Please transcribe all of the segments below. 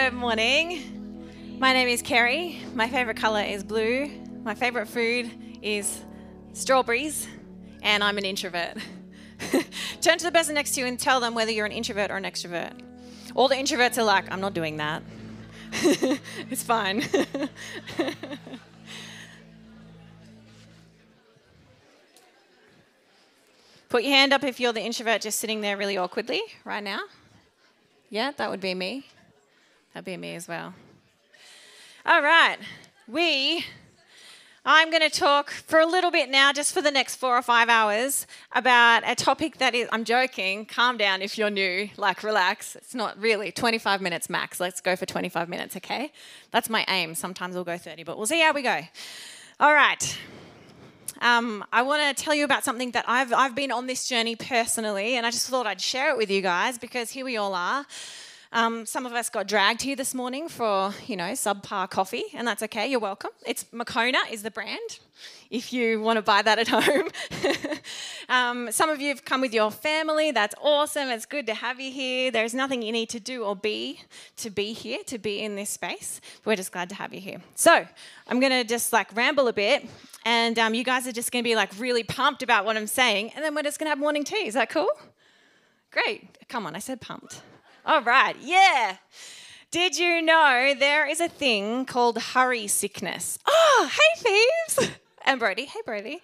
Good morning. My name is Kerry. My favourite colour is blue. My favourite food is strawberries, and I'm an introvert. Turn to the person next to you and tell them whether you're an introvert or an extrovert. All the introverts are like, I'm not doing that. It's fine. Put your hand up if you're the introvert just sitting there really awkwardly right now. Yeah, that would be me. That'd be me as well. All right. I'm going to talk for a little bit now, just for the next 4 or 5 hours, about a topic that is, I'm joking, calm down if you're new, like relax. It's not really, 25 minutes max. Let's go for 25 minutes, okay? That's my aim. Sometimes we'll go 30, but we'll see how we go. All right. I want to tell you about something that I've been on this journey personally, and I just thought I'd share it with you guys because here we all are. Some of us got dragged here this morning for, subpar coffee, and that's okay. You're welcome. It's Moccona is the brand, if you want to buy that at home. Some of you have come with your family. That's awesome. It's good to have you here. There's nothing you need to do or be to be here, to be in this space. We're just glad to have you here. So I'm going to just ramble a bit, and you guys are just going to be really pumped about what I'm saying, and then we're just going to have morning tea. Is that cool? Great. Come on, I said pumped. All right, yeah. Did you know there is a thing called hurry sickness? Oh, hey, Phoebes. And Brody. Hey, Brody.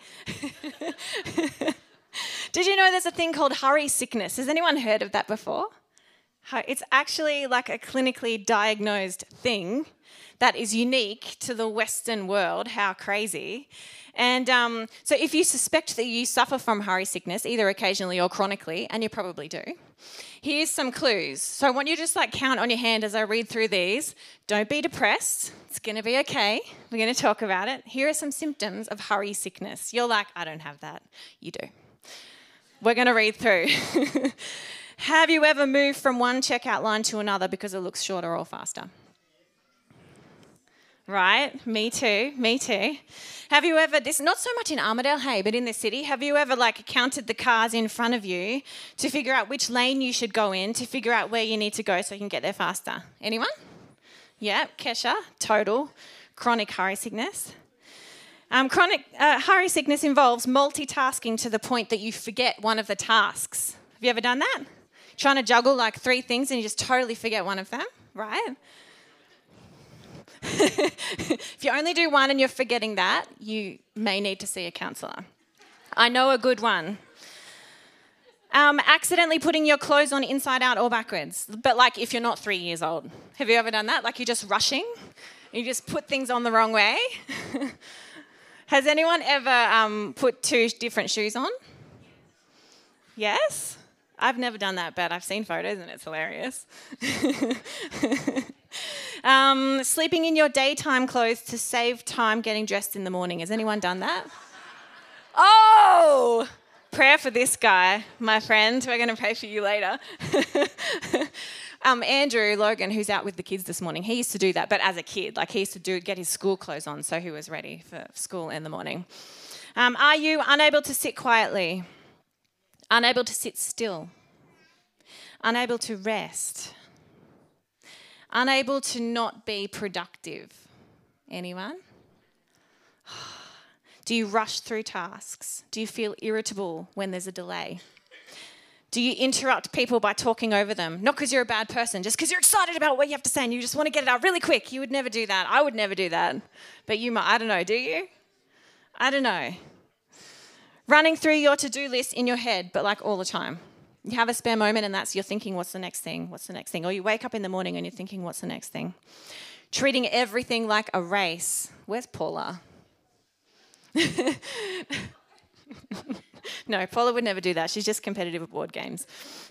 Did you know there's a thing called hurry sickness? Has anyone heard of that before? It's actually like a clinically diagnosed thing that is unique to the Western world. How crazy. And so if you suspect that you suffer from hurry sickness, either occasionally or chronically, and you probably do, here's some clues. So I want you to just count on your hand as I read through these. Don't be depressed. It's going to be okay. We're going to talk about it. Here are some symptoms of hurry sickness. You're like, I don't have that. You do. We're going to read through. Have you ever moved from one checkout line to another because it looks shorter or faster? Right? Me too. Have you ever, this not so much in Armidale, hey, but in the city, have you ever counted the cars in front of you to figure out which lane you should go in, to figure out where you need to go so you can get there faster? Anyone? Yeah, Kesha, total. Chronic hurry sickness. Chronic hurry sickness involves multitasking to the point that you forget one of the tasks. Have you ever done that? Trying to juggle 3 things and you just totally forget one of them, right? If you only do one and you're forgetting that, you may need to see a counsellor. I know a good one. Accidentally putting your clothes on inside out or backwards, but if you're not 3 years old. Have you ever done that? You're just rushing, and you just put things on the wrong way. Has anyone ever put 2 different shoes on? Yes? I've never done that, but I've seen photos and it's hilarious. Sleeping in your daytime clothes to save time getting dressed in the morning. Has anyone done that? Oh! Prayer for this guy, my friend. We're going to pray for you later. Andrew Logan, who's out with the kids this morning, he used to do that, but as a kid. He used to get his school clothes on so he was ready for school in the morning. Are you unable to sit quietly? Unable to sit still? Unable to rest? Unable to not be productive? Anyone? Do you rush through tasks? Do you feel irritable when there's a delay? Do you interrupt people by talking over them? Not because you're a bad person, just because you're excited about what you have to say and you just want to get it out really quick. You would never do that. I would never do that. But you might. I don't know. Do you? I don't know. Running through your to-do list in your head, but all the time. You have a spare moment and you're thinking, what's the next thing? What's the next thing? Or you wake up in the morning and you're thinking, what's the next thing? Treating everything like a race. Where's Paula? No, Paula would never do that. She's just competitive at board games.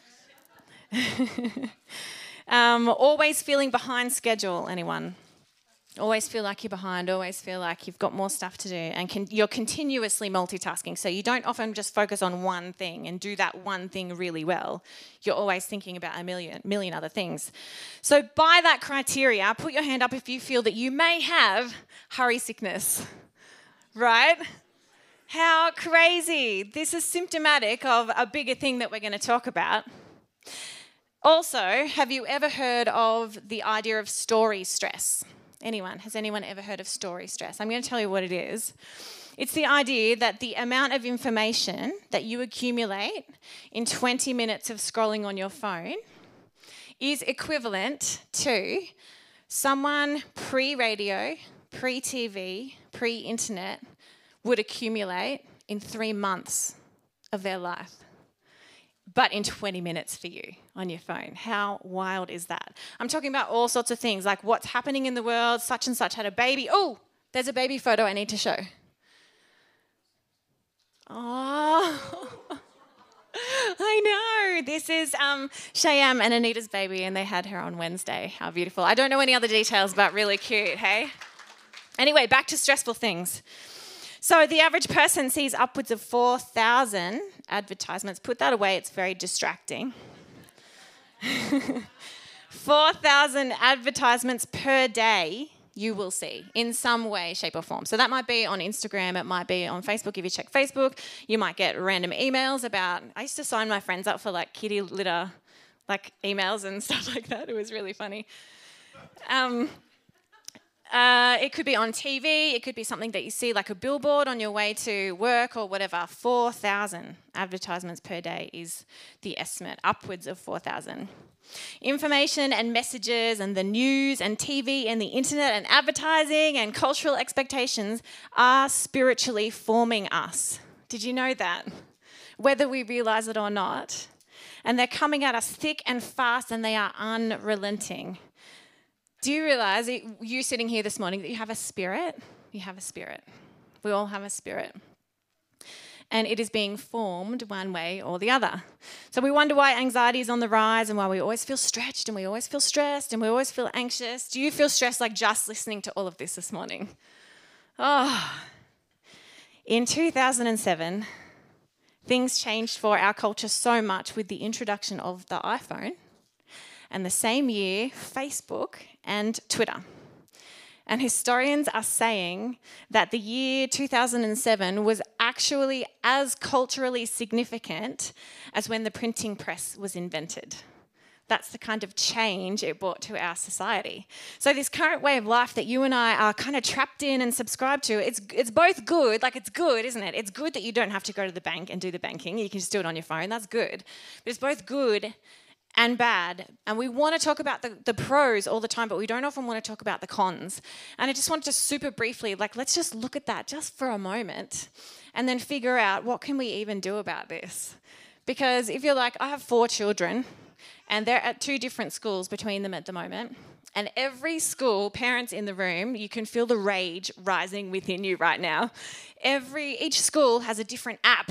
Always feeling behind schedule, anyone? Always feel like you're behind, always feel like you've got more stuff to do, and you're continuously multitasking. So you don't often just focus on one thing and do that one thing really well. You're always thinking about a million other things. So by that criteria, put your hand up if you feel that you may have hurry sickness, right? How crazy. This is symptomatic of a bigger thing that we're going to talk about. Also, have you ever heard of the idea of story stress? Anyone? Has anyone ever heard of story stress? I'm going to tell you what it is. It's the idea that the amount of information that you accumulate in 20 minutes of scrolling on your phone is equivalent to someone pre-radio, pre-TV, pre-internet would accumulate in 3 months of their life, but in 20 minutes for you on your phone. How wild is that? I'm talking about all sorts of things, like what's happening in the world, such and such had a baby. Oh, there's a baby photo I need to show. Oh, I know. This is Cheyenne and Anita's baby, and they had her on Wednesday. How beautiful. I don't know any other details, but really cute, hey? Anyway, back to stressful things. So the average person sees upwards of 4,000 advertisements. Put that away, it's very distracting. 4,000 advertisements per day you will see in some way, shape or form. So that might be on Instagram, it might be on Facebook. If you check Facebook, you might get random emails about, I used to sign my friends up for like kitty litter, like emails and stuff like that. It was really funny. It could be on TV, it could be something that you see like a billboard on your way to work or whatever. 4,000 advertisements per day is the estimate, upwards of 4,000. Information and messages and the news and TV and the internet and advertising and cultural expectations are spiritually forming us. Did you know that? Whether we realize it or not. And they're coming at us thick and fast, and they are unrelenting. Do you realize, you sitting here this morning, that you have a spirit? You have a spirit. We all have a spirit. And it is being formed one way or the other. So we wonder why anxiety is on the rise and why we always feel stretched and we always feel stressed and we always feel anxious. Do you feel stressed like just listening to all of this morning? Oh. In 2007, things changed for our culture so much with the introduction of the iPhone. And the same year, Facebook and Twitter. And historians are saying that the year 2007 was actually as culturally significant as when the printing press was invented. That's the kind of change it brought to our society. So this current way of life that you and I are kind of trapped in and subscribed to, it's both good, like it's good, isn't it? It's good that you don't have to go to the bank and do the banking. You can just do it on your phone, that's good. But it's both good and bad. And we want to talk about the pros all the time, but we don't often want to talk about the cons. And I just want to super briefly, let's just look at that just for a moment and then figure out what can we even do about this. Because if you're like, I have 4 children and they're at 2 different schools between them at the moment, and every school, parents in the room, you can feel the rage rising within you right now. Each school has a different app.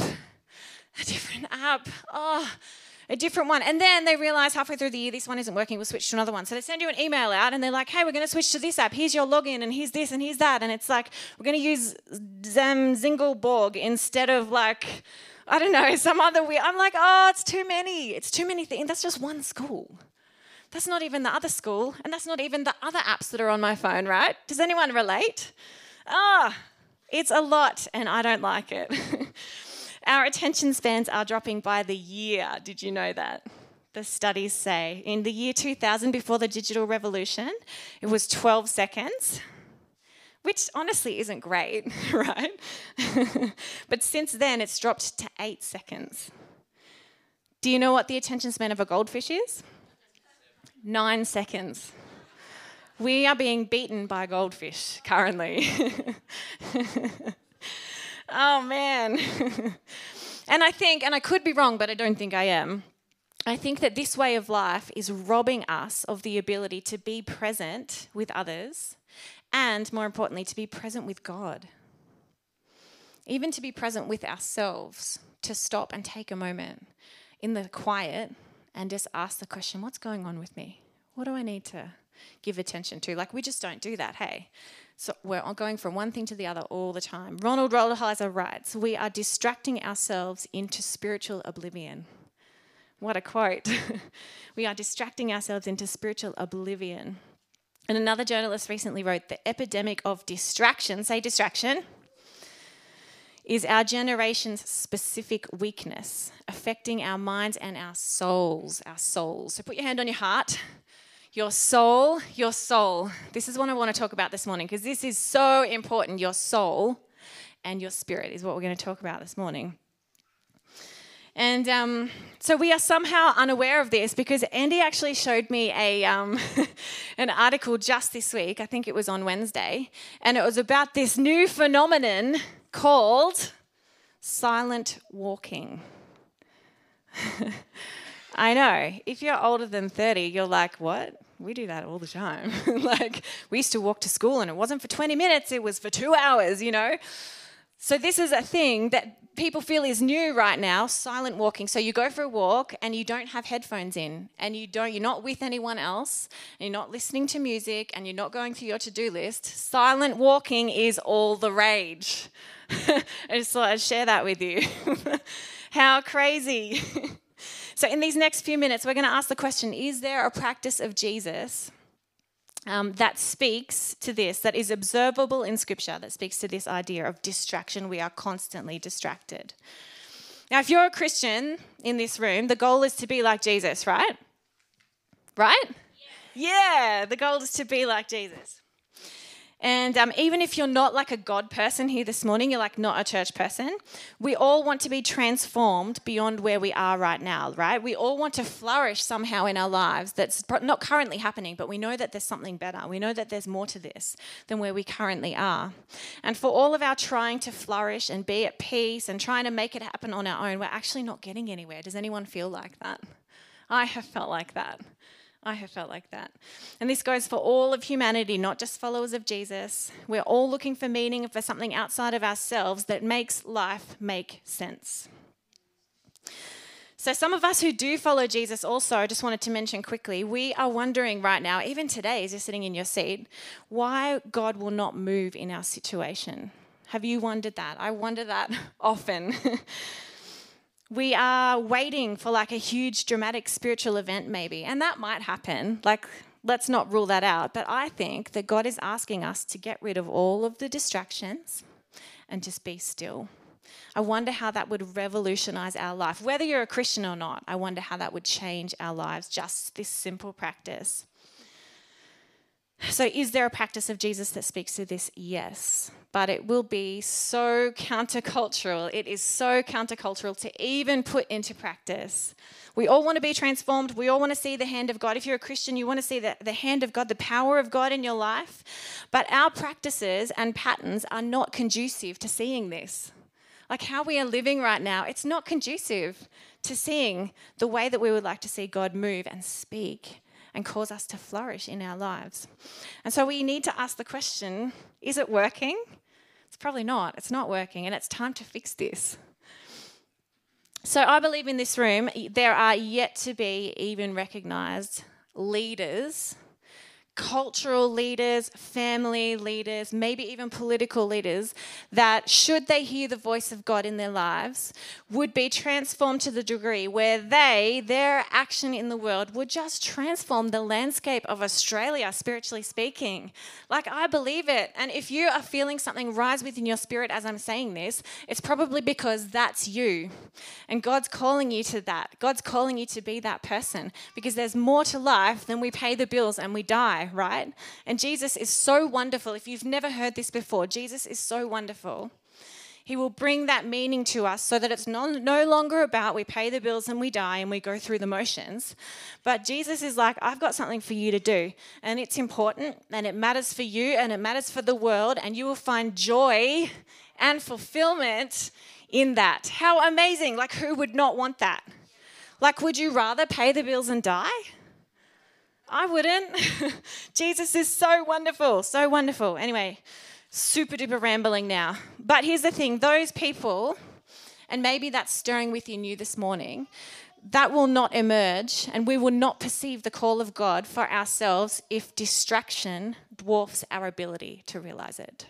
A different one. And then they realise halfway through the year, this one isn't working, we'll switch to another one. So they send you an email out and they're like, hey, we're going to switch to this app. Here's your login and here's this and here's that. And it's like, we're going to use Zingelborg instead of some other weird. I'm like, oh, it's too many. It's too many things. That's just one school. That's not even the other school. And that's not even the other apps that are on my phone, right? Does anyone relate? It's a lot and I don't like it. Our attention spans are dropping by the year. Did you know that? The studies say in the year 2000, before the digital revolution, it was 12 seconds, which honestly isn't great, right? But since then, it's dropped to 8 seconds. Do you know what the attention span of a goldfish is? 9 seconds. We are being beaten by goldfish currently. Oh, man. And I could be wrong, but I don't think I am. I think that this way of life is robbing us of the ability to be present with others and, more importantly, to be present with God. Even to be present with ourselves, to stop and take a moment in the quiet and just ask the question, what's going on with me? What do I need to give attention to? We just don't do that, hey? So we're going from one thing to the other all the time. Ronald Rolheiser writes, we are distracting ourselves into spiritual oblivion. What a quote. We are distracting ourselves into spiritual oblivion. And another journalist recently wrote, the epidemic of distraction, say distraction, is our generation's specific weakness, affecting our minds and our souls, So put your hand on your heart. Your soul. This is what I want to talk about this morning because this is so important. Your soul and your spirit is what we're going to talk about this morning. And so we are somehow unaware of this because Andy actually showed me an article just this week. I think it was on Wednesday. And it was about this new phenomenon called silent walking. I know. If you're older than 30, you're like, what? We do that all the time. Like, we used to walk to school and it wasn't for 20 minutes, it was for 2 hours, So this is a thing that people feel is new right now, silent walking. So you go for a walk and you don't have headphones in and you're not with anyone else and you're not listening to music and you're not going through your to-do list. Silent walking is all the rage. I just thought I'd share that with you. How crazy. So in these next few minutes, we're going to ask the question, is there a practice of Jesus that speaks to this, that is observable in Scripture, that speaks to this idea of distraction? We are constantly distracted. Now, if you're a Christian in this room, the goal is to be like Jesus, right? Right? Yeah, the goal is to be like Jesus. And even if you're not like a God person here this morning, you're like not a church person, we all want to be transformed beyond where we are right now, right? We all want to flourish somehow in our lives that's not currently happening, but we know that there's something better. We know that there's more to this than where we currently are. And for all of our trying to flourish and be at peace and trying to make it happen on our own, we're actually not getting anywhere. Does anyone feel like that? I have felt like that. And this goes for all of humanity, not just followers of Jesus. We're all looking for meaning, for something outside of ourselves that makes life make sense. So some of us who do follow Jesus also, I just wanted to mention quickly, we are wondering right now, even today as you're sitting in your seat, why God will not move in our situation. Have you wondered that? I wonder that often. We are waiting for like a huge dramatic spiritual event maybe, and that might happen. Like, let's not rule that out. But I think that God is asking us to get rid of all of the distractions and just be still. I wonder how that would revolutionize our life. Whether you're a Christian or not, I wonder how that would change our lives, just this simple practice. So is there a practice of Jesus that speaks to this? Yes. But it will be so countercultural. It is so countercultural to even put into practice. We all want to be transformed. We all want to see the hand of God. If you're a Christian, you want to see the hand of God, the power of God in your life. But our practices and patterns are not conducive to seeing this. Like how we are living right now, it's not conducive to seeing the way that we would like to see God move and speak and cause us to flourish in our lives. And so we need to ask the question, is it working? It's probably not. It's not working, and it's time to fix this. So I believe in this room, there are yet to be even recognized leaders, cultural leaders, family leaders, maybe even political leaders that, should they hear the voice of God in their lives, would be transformed to the degree where their action in the world would just transform the landscape of Australia, spiritually speaking. Like, I believe it. And if you are feeling something rise within your spirit as I'm saying this, it's probably because that's you. And God's calling you to that. God's calling you to be that person, because there's more to life than we pay the bills and we die, right? And Jesus is so wonderful. If you've never heard this before, Jesus is so wonderful. He will bring that meaning to us so that it's no longer about we pay the bills and we die and we go through the motions. But Jesus is like, I've got something for you to do, and it's important and it matters for you and it matters for the world, and you will find joy and fulfillment in that. How amazing. Like, who would not want that? Like, would you rather pay the bills and die? I wouldn't. Jesus is so wonderful, so wonderful. Anyway, super duper rambling now. But here's the thing, those people, and maybe that's stirring within you this morning, that will not emerge, and we will not perceive the call of God for ourselves if distraction dwarfs our ability to realize it.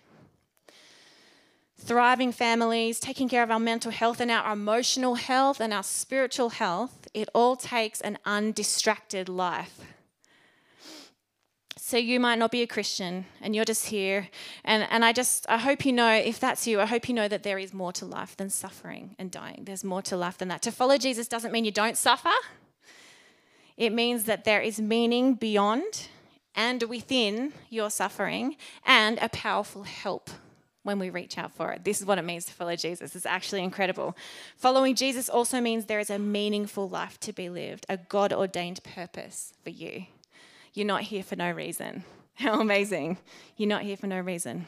Thriving families, taking care of our mental health and our emotional health and our spiritual health, it all takes an undistracted life. So you might not be a Christian and you're just here. And I hope you know, if that's you, I hope you know that there is more to life than suffering and dying. There's more to life than that. To follow Jesus doesn't mean you don't suffer. It means that there is meaning beyond and within your suffering and a powerful help when we reach out for it. This is what it means to follow Jesus. It's actually incredible. Following Jesus also means there is a meaningful life to be lived, a God-ordained purpose for you. You're not here for no reason. How amazing. You're not here for no reason.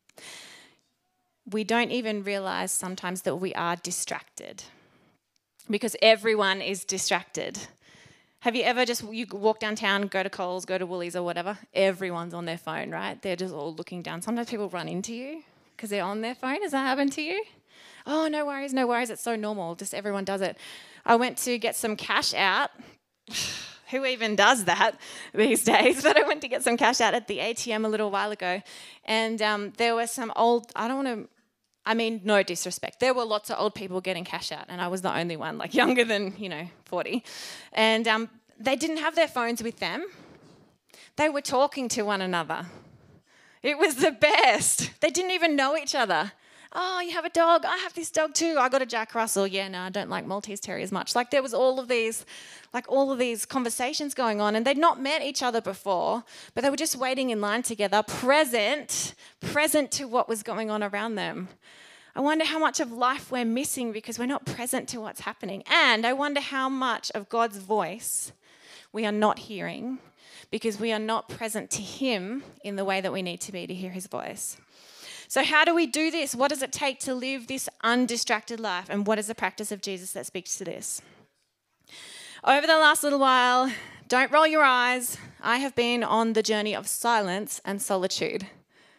We don't even realize sometimes that we are distracted because everyone is distracted. Have you ever you walk downtown, go to Coles, go to Woolies or whatever, everyone's on their phone, right? They're just all looking down. Sometimes people run into you because they're on their phone. Has that happened to you? Oh, no worries, no worries. It's so normal. Just everyone does it. I went to get some cash out. Who even does that these days? But I went to get some cash out at the ATM a little while ago. And there were some old, no disrespect. There were lots of old people getting cash out. And I was the only one, like younger than, 40. And they didn't have their phones with them. They were talking to one another. It was the best. They didn't even know each other. Oh, you have a dog? I have this dog too. I got a Jack Russell. Yeah, no, I don't like Maltese Terriers much. Like there was all of these conversations going on, and they'd not met each other before, but they were just waiting in line together, present to what was going on around them. I wonder how much of life we're missing because we're not present to what's happening. And I wonder how much of God's voice we are not hearing because we are not present to him in the way that we need to be to hear his voice. So how do we do this? What does it take to live this undistracted life? And what is the practice of Jesus that speaks to this? Over the last little while, don't roll your eyes, I have been on the journey of silence and solitude.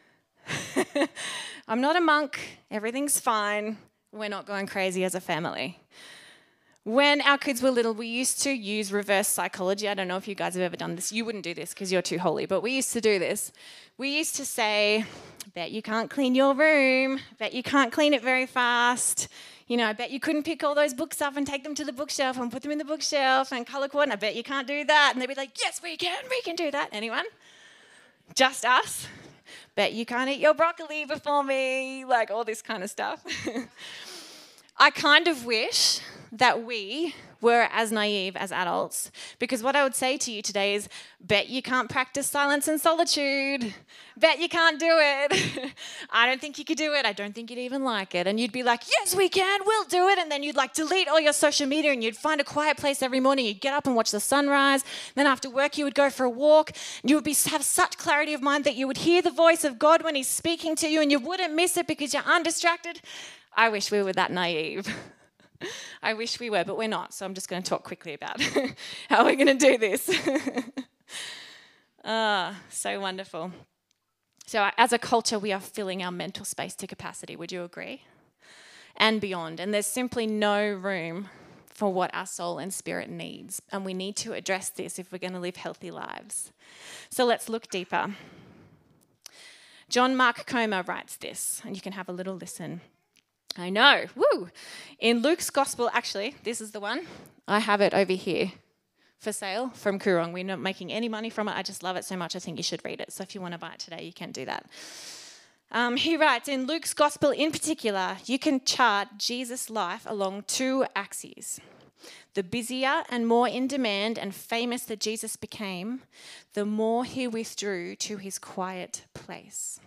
I'm not a monk. Everything's fine. We're not going crazy as a family. When our kids were little, we used to use reverse psychology. I don't know if you guys have ever done this. You wouldn't do this because you're too holy, but we used to do this. We used to say, bet you can't clean your room. Bet you can't clean it very fast. I bet you couldn't pick all those books up and take them to the bookshelf and put them in the bookshelf and color coordinate. I bet you can't do that. And they'd be like, yes, we can do that. Anyone? Just us? Bet you can't eat your broccoli before me. Like all this kind of stuff. I kind of wish that we were as naive as adults, because what I would say to you today is, bet you can't practice silence and solitude. Bet you can't do it. I don't think you could do it. I don't think you'd even like it. And you'd be like, yes, we can. We'll do it. And then you'd delete all your social media and you'd find a quiet place every morning. You'd get up and watch the sunrise. Then after work, you would go for a walk. And you would have such clarity of mind that you would hear the voice of God when he's speaking to you and you wouldn't miss it because you're undistracted. I wish we were that naive. I wish we were, but we're not. So I'm just going to talk quickly about how we're going to do this. So wonderful. So as a culture, we are filling our mental space to capacity. Would you agree? And beyond. And there's simply no room for what our soul and spirit needs. And we need to address this if we're going to live healthy lives. So let's look deeper. John Mark Comer writes this, and you can have a little listen. I know, woo! In Luke's Gospel, actually, this is the one. I have it over here for sale from Koorong. We're not making any money from it. I just love it so much, I think you should read it. So if you want to buy it today, you can do that. He writes, in Luke's Gospel in particular, you can chart Jesus' life along two axes. The busier and more in demand and famous that Jesus became, the more he withdrew to his quiet place.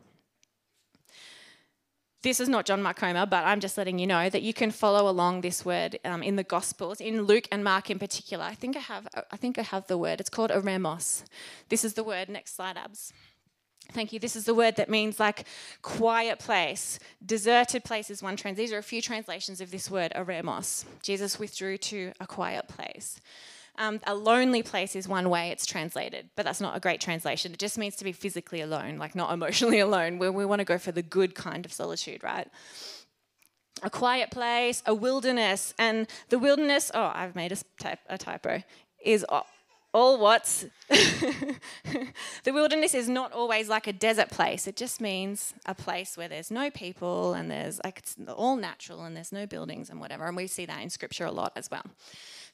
This is not John Mark Comer, but I'm just letting you know that you can follow along this word in the Gospels, in Luke and Mark in particular. I think I have the word. It's called eremos. This is the word. Next slide, Abs. Thank you. This is the word that means quiet place. Deserted place is one translation. These are a few translations of this word, eremos. Jesus withdrew to a quiet place. A lonely place is one way it's translated, but that's not a great translation. It just means to be physically alone, not emotionally alone, where we want to go for the good kind of solitude, right? A quiet place, a wilderness, and the wilderness, I've made a typo, is all what's... The wilderness is not always like a desert place. It just means a place where there's no people and there's it's all natural and there's no buildings and whatever, and we see that in Scripture a lot as well.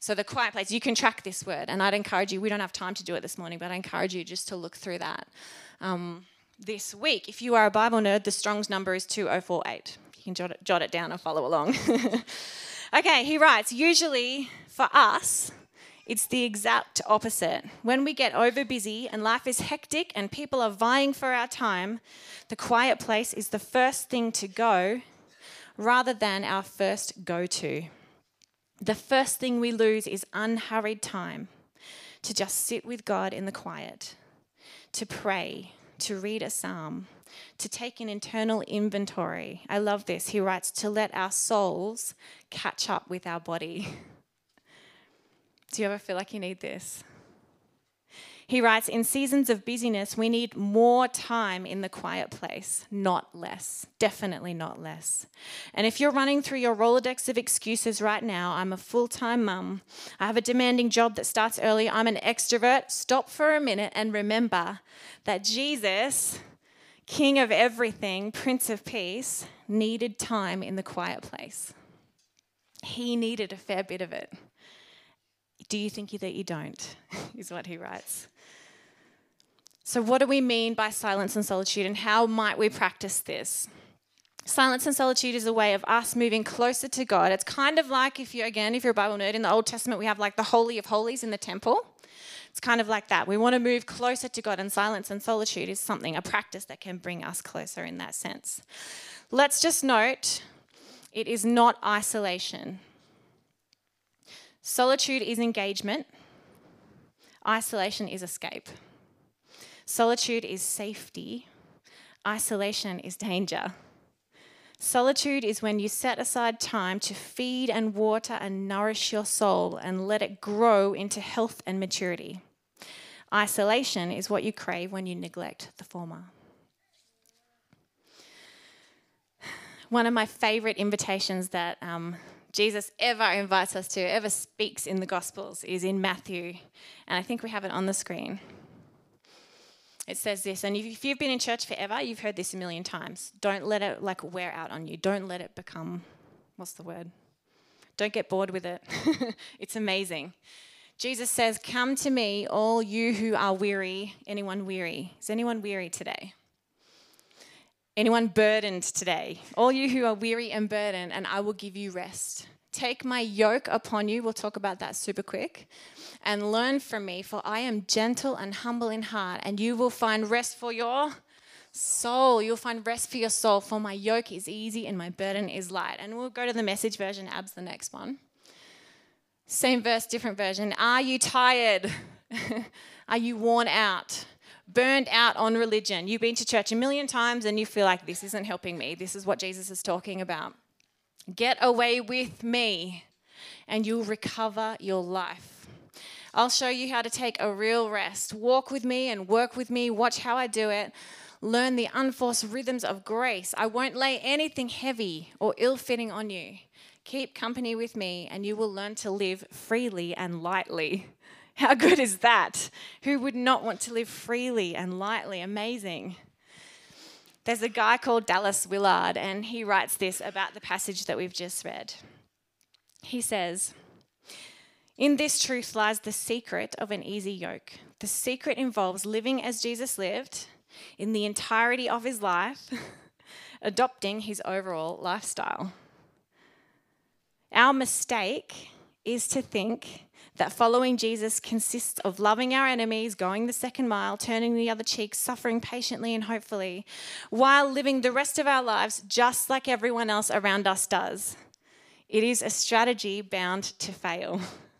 So the quiet place, you can track this word. And I'd encourage you, we don't have time to do it this morning, but I encourage you just to look through that this week. If you are a Bible nerd, the Strong's number is 2048. You can jot it down and follow along. Okay, he writes, usually for us, it's the exact opposite. When we get over busy and life is hectic and people are vying for our time, the quiet place is the first thing to go rather than our first go-to. The first thing we lose is unhurried time to just sit with God in the quiet, to pray, to read a psalm, to take an internal inventory. I love this. He writes, to let our souls catch up with our body. Do you ever feel like you need this? He writes, in seasons of busyness, we need more time in the quiet place, not less. Definitely not less. And if you're running through your Rolodex of excuses right now, I'm a full-time mum, I have a demanding job that starts early, I'm an extrovert, stop for a minute and remember that Jesus, King of everything, Prince of Peace, needed time in the quiet place. He needed a fair bit of it. Do you think that you don't? Is what he writes. So what do we mean by silence and solitude, and how might we practice this? Silence and solitude is a way of us moving closer to God. It's kind of like if you're a Bible nerd, in the Old Testament we have like the Holy of Holies in the temple. It's kind of like that. We want to move closer to God, and silence and solitude is a practice that can bring us closer in that sense. Let's just note, it is not isolation. Solitude is engagement. Isolation is escape. Solitude is safety. Isolation is danger. Solitude is when you set aside time to feed and water and nourish your soul and let it grow into health and maturity. Isolation is what you crave when you neglect the former. One of my favorite invitations that Jesus ever invites us to, ever speaks in the Gospels, is in Matthew. And I think we have it on the screen. It says this, and if you've been in church forever, you've heard this a million times. Don't let it wear out on you. Don't let it become, Don't get bored with it. It's amazing. Jesus says, come to me, all you who are weary. Anyone weary? Is anyone weary today? Anyone burdened today? All you who are weary and burdened, and I will give you rest. Take my yoke upon you, we'll talk about that super quick, and learn from me, for I am gentle and humble in heart, and you will find rest for your soul. You'll find rest for your soul, for my yoke is easy and my burden is light. And we'll go to the Message version, Abs, the next one. Same verse, different version. Are you tired? Are you worn out? Burned out on religion? You've been to church a million times and you feel like this isn't helping me. This is what Jesus is talking about. Get away with me and you'll recover your life. I'll show you how to take a real rest. Walk with me and work with me. Watch how I do it. Learn the unforced rhythms of grace. I won't lay anything heavy or ill-fitting on you. Keep company with me and you will learn to live freely and lightly. How good is that? Who would not want to live freely and lightly? Amazing. There's a guy called Dallas Willard, and he writes this about the passage that we've just read. He says, in this truth lies the secret of an easy yoke. The secret involves living as Jesus lived in the entirety of his life, adopting his overall lifestyle. Our mistake is to think that following Jesus consists of loving our enemies, going the second mile, turning the other cheek, suffering patiently and hopefully, while living the rest of our lives just like everyone else around us does. It is a strategy bound to fail.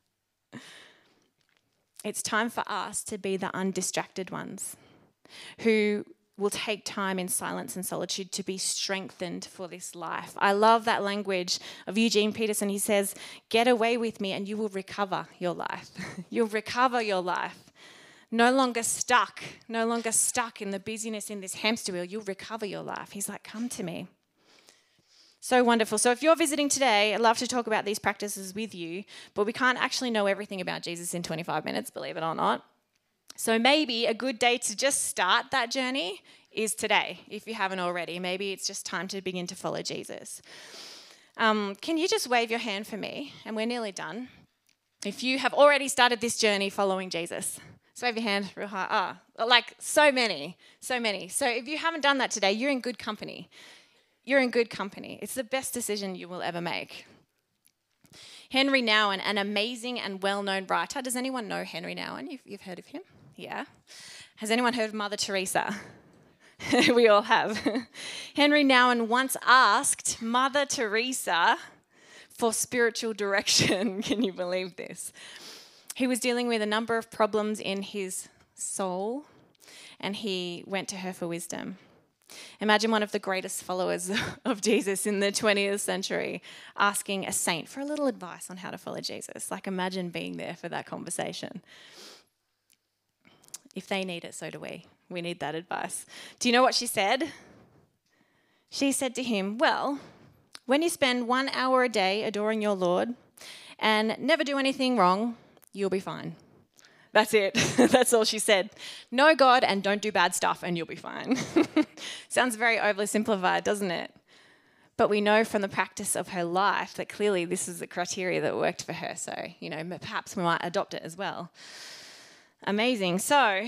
It's time for us to be the undistracted ones who will take time in silence and solitude to be strengthened for this life. I love that language of Eugene Peterson. He says, get away with me and you will recover your life. You'll recover your life. No longer stuck in the busyness in this hamster wheel. You'll recover your life. He's like, come to me. So wonderful. So if you're visiting today, I'd love to talk about these practices with you, but we can't actually know everything about Jesus in 25 minutes, believe it or not. So maybe a good day to just start that journey is today, if you haven't already. Maybe it's just time to begin to follow Jesus. Can you just wave your hand for me? And we're nearly done. If you have already started this journey following Jesus, so wave your hand real high. Like so many. So if you haven't done that today, you're in good company. You're in good company. It's the best decision you will ever make. Henry Nouwen, an amazing and well-known writer. Does anyone know Henry Nouwen? You've heard of him? Yeah. Has anyone heard of Mother Teresa? We all have. Henry Nouwen once asked Mother Teresa for spiritual direction. Can you believe this? He was dealing with a number of problems in his soul, and he went to her for wisdom. Imagine one of the greatest followers of Jesus in the 20th century asking a saint for a little advice on how to follow Jesus. Like, imagine being there for that conversation. If they need it, so do we. We need that advice. Do you know what she said? She said to him, well, when you spend 1 hour a day adoring your Lord and never do anything wrong, you'll be fine. That's it. That's all she said. Know God and don't do bad stuff and you'll be fine. Sounds very overly simplified, doesn't it? But we know from the practice of her life that clearly this is the criteria that worked for her. So, perhaps we might adopt it as well. Amazing. So,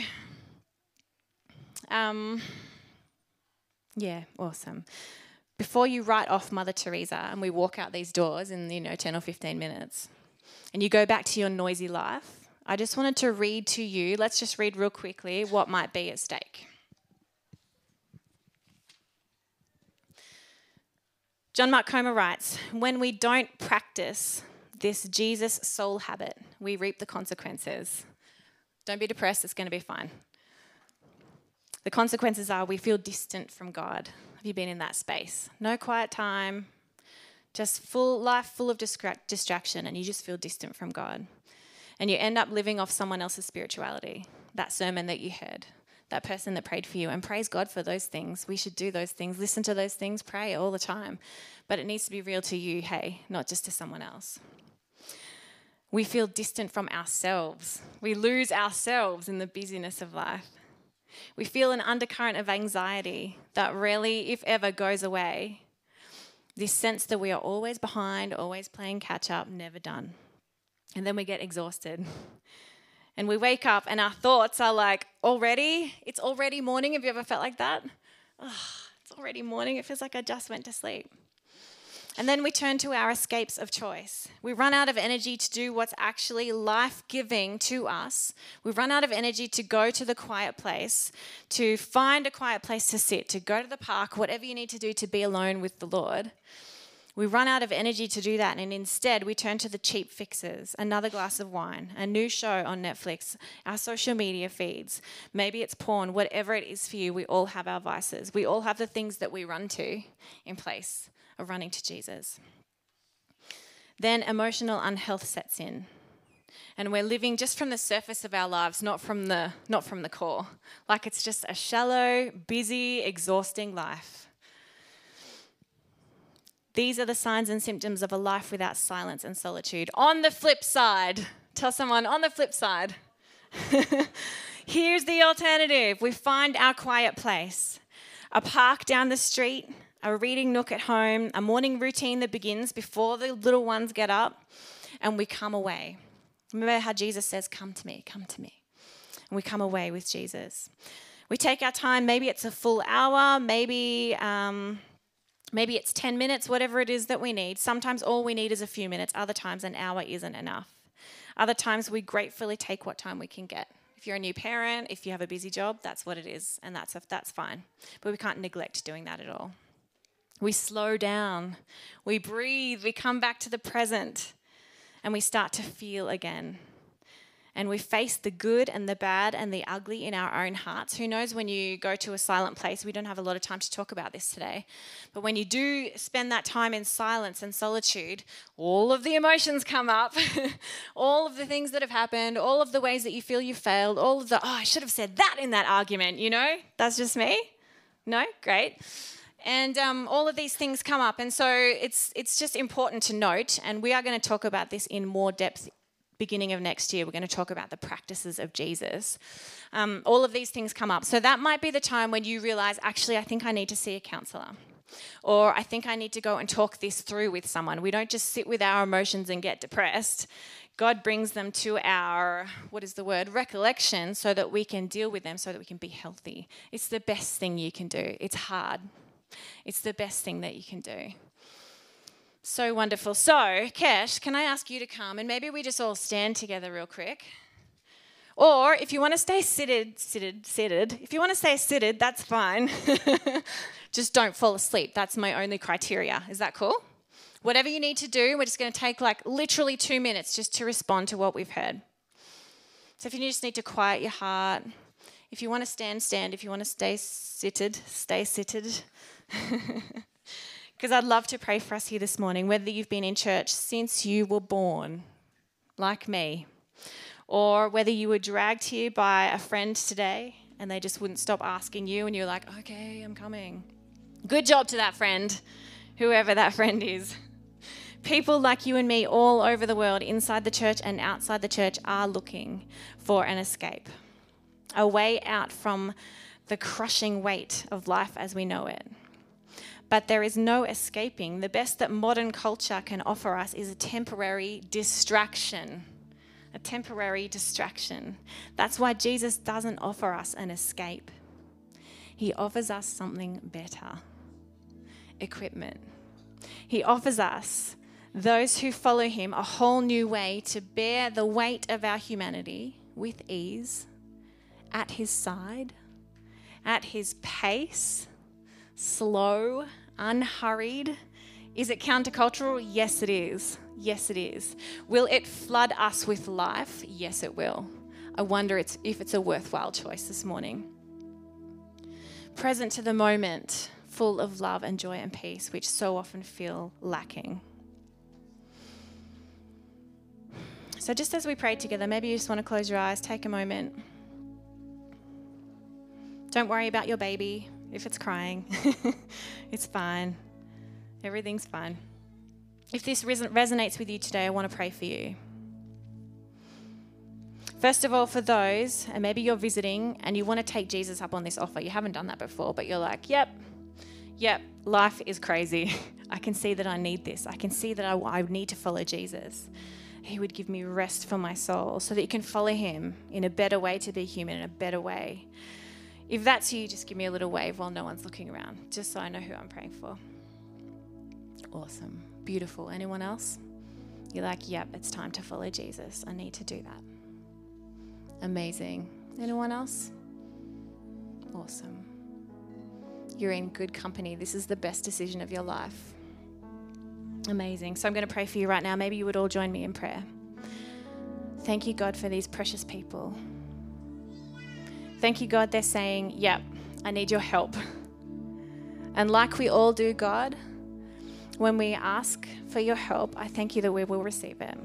awesome. Before you write off Mother Teresa and we walk out these doors in, 10 or 15 minutes and you go back to your noisy life, I just wanted to read to you, let's just read real quickly what might be at stake. John Mark Comer writes, when we don't practice this Jesus soul habit, we reap the consequences. Don't be depressed, it's going to be fine. The consequences are we feel distant from God. Have you been in that space? No quiet time, just life full of distraction, and you just feel distant from God. And you end up living off someone else's spirituality, that sermon that you heard, that person that prayed for you, and praise God for those things. We should do those things, listen to those things, pray all the time. But it needs to be real to you, hey, not just to someone else. We feel distant from ourselves. We lose ourselves in the busyness of life. We feel an undercurrent of anxiety that rarely, if ever, goes away. This sense that we are always behind, always playing catch up, never done. And then we get exhausted. And we wake up and our thoughts are like, already? It's already morning. Have you ever felt like that? It's already morning. It feels like I just went to sleep. And then we turn to our escapes of choice. We run out of energy to do what's actually life-giving to us. We run out of energy to go to the quiet place, to find a quiet place to sit, to go to the park, whatever you need to do to be alone with the Lord. We run out of energy to do that, and instead we turn to the cheap fixes, another glass of wine, a new show on Netflix, our social media feeds. Maybe it's porn, whatever it is for you, we all have our vices. We all have the things that we run to in place of running to Jesus. Then emotional unhealth sets in, and we're living just from the surface of our lives, not from the core. Like it's just a shallow, busy, exhausting life. These are the signs and symptoms of a life without silence and solitude. On the flip side, tell someone, on the flip side, here's the alternative. We find our quiet place, a park down the street, a reading nook at home, a morning routine that begins before the little ones get up, and we come away. Remember how Jesus says, come to me, come to me. And we come away with Jesus. We take our time. Maybe it's a full hour, maybe it's 10 minutes, whatever it is that we need. Sometimes all we need is a few minutes. Other times an hour isn't enough. Other times we gratefully take what time we can get. If you're a new parent, if you have a busy job, that's what it is, and that's fine. But we can't neglect doing that at all. We slow down, we breathe, we come back to the present, and we start to feel again. And we face the good and the bad and the ugly in our own hearts. Who knows, when you go to a silent place, we don't have a lot of time to talk about this today, but when you do spend that time in silence and solitude, all of the emotions come up, all of the things that have happened, all of the ways that you feel you failed, all of the, I should have said that in that argument, That's just me? No? Great. And all of these things come up. And so it's just important to note, and we are going to talk about this in more depth beginning of next year. We're going to talk about the practices of Jesus. All of these things come up. So that might be the time when you realize, actually, I think I need to see a counselor. Or I think I need to go and talk this through with someone. We don't just sit with our emotions and get depressed. God brings them to our, recollection, so that we can deal with them, so that we can be healthy. It's the best thing you can do. It's hard. It's the best thing that you can do. So wonderful. So, Kesh, can I ask you to come and maybe we just all stand together real quick? Or if you want to stay seated, if you want to stay seated, that's fine. Just don't fall asleep. That's my only criteria. Is that cool? Whatever you need to do, we're just going to take literally 2 minutes just to respond to what we've heard. So if you just need to quiet your heart, if you want to stand. If you want to stay seated. Because I'd love to pray for us here this morning, whether you've been in church since you were born, like me, or whether you were dragged here by a friend today and they just wouldn't stop asking you and you're like, okay, I'm coming. Good job to that friend, whoever that friend is. People like you and me all over the world, inside the church and outside the church, are looking for an escape, a way out from the crushing weight of life as we know it. But there is no escaping. The best that modern culture can offer us is a temporary distraction. A temporary distraction. That's why Jesus doesn't offer us an escape. He offers us something better. Equipment. He offers us, those who follow him, a whole new way to bear the weight of our humanity with ease, at his side, at his pace, slow, unhurried. Is it countercultural? Yes, it is. Yes, it is. Will it flood us with life? Yes, it will. I wonder if it's a worthwhile choice this morning. Present to the moment, full of love and joy and peace, which so often feel lacking. So just as we pray together, maybe you just want to close your eyes, take a moment. Don't worry about your baby if it's crying. It's fine. Everything's fine. If this resonates with you today, I want to pray for you. First of all, for those, and maybe you're visiting and you want to take Jesus up on this offer. You haven't done that before, but you're like, yep, life is crazy. I can see that I need this. I can see that I need to follow Jesus. He would give me rest for my soul so that you can follow him in a better way to be human, in a better way. If that's you, just give me a little wave while no one's looking around, just so I know who I'm praying for. Awesome. Beautiful. Anyone else? You're like, yep, it's time to follow Jesus. I need to do that. Amazing. Anyone else? Awesome. You're in good company. This is the best decision of your life. Amazing. So I'm going to pray for you right now. Maybe you would all join me in prayer. Thank you, God, for these precious people. Thank you, God, they're saying, yep, I need your help. And like we all do, God, when we ask for your help, I thank you that we will receive it.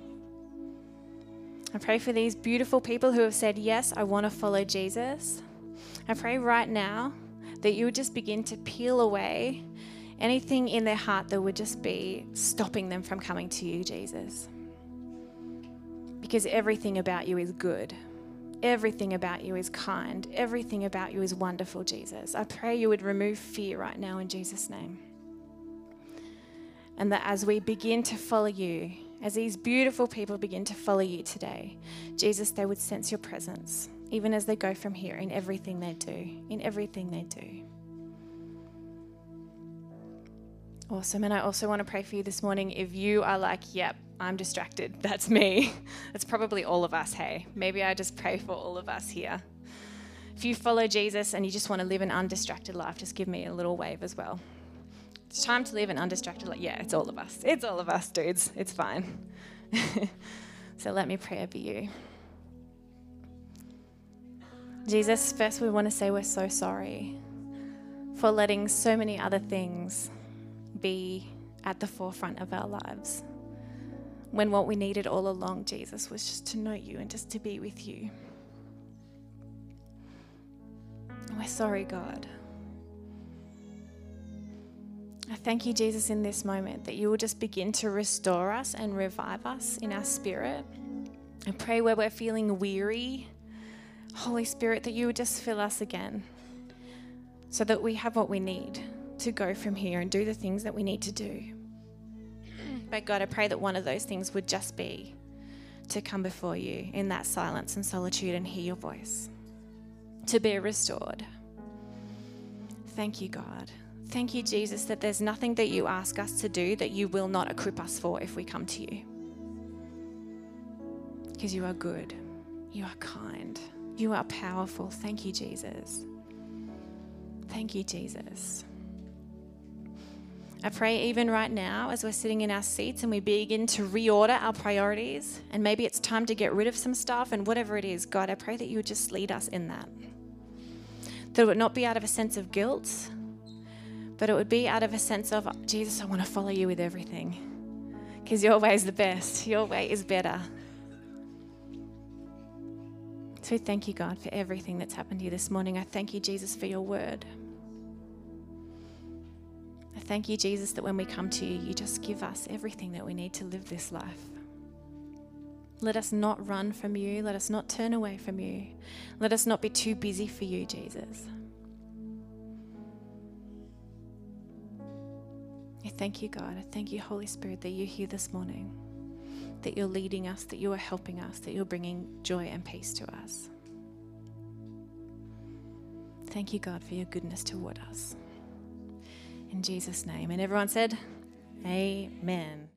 I pray for these beautiful people who have said, yes, I want to follow Jesus. I pray right now that you would just begin to peel away anything in their heart that would just be stopping them from coming to you, Jesus. Because everything about you is good. Everything about you is kind. Everything about you is wonderful, Jesus. I pray you would remove fear right now in Jesus' name. And that as we begin to follow you, as these beautiful people begin to follow you today, Jesus, they would sense your presence, even as they go from here in everything they do, in everything they do. Awesome. And I also want to pray for you this morning. If you are like, yep, I'm distracted, that's me. That's probably all of us, hey. Maybe I just pray for all of us here. If you follow Jesus and you just want to live an undistracted life, just give me a little wave as well. It's time to live an undistracted life. Yeah, it's all of us. It's all of us, dudes. It's fine. So let me pray over you. Jesus, first we want to say we're so sorry for letting so many other things be at the forefront of our lives, when what we needed all along, Jesus, was just to know you and just to be with you. We're sorry, God. I thank you, Jesus, in this moment that you will just begin to restore us and revive us in our spirit. I pray where we're feeling weary, Holy Spirit, that you would just fill us again so that we have what we need to go from here and do the things that we need to do. But God, I pray that one of those things would just be to come before you in that silence and solitude and hear your voice, to be restored. Thank you, God. Thank you, Jesus, that there's nothing that you ask us to do that you will not equip us for if we come to you. Because you are good. You are kind. You are powerful. Thank you, Jesus. Thank you, Jesus. I pray even right now as we're sitting in our seats and we begin to reorder our priorities, and maybe it's time to get rid of some stuff, and whatever it is, God, I pray that you would just lead us in that. That it would not be out of a sense of guilt, but it would be out of a sense of, Jesus, I want to follow you with everything because your way is the best. Your way is better. So thank you, God, for everything that's happened here this morning. I thank you, Jesus, for your word. I thank you, Jesus, that when we come to you, you just give us everything that we need to live this life. Let us not run from you. Let us not turn away from you. Let us not be too busy for you, Jesus. I thank you, God. I thank you, Holy Spirit, that you're here this morning, that you're leading us, that you are helping us, that you're bringing joy and peace to us. Thank you, God, for your goodness toward us. In Jesus' name. And everyone said, Amen.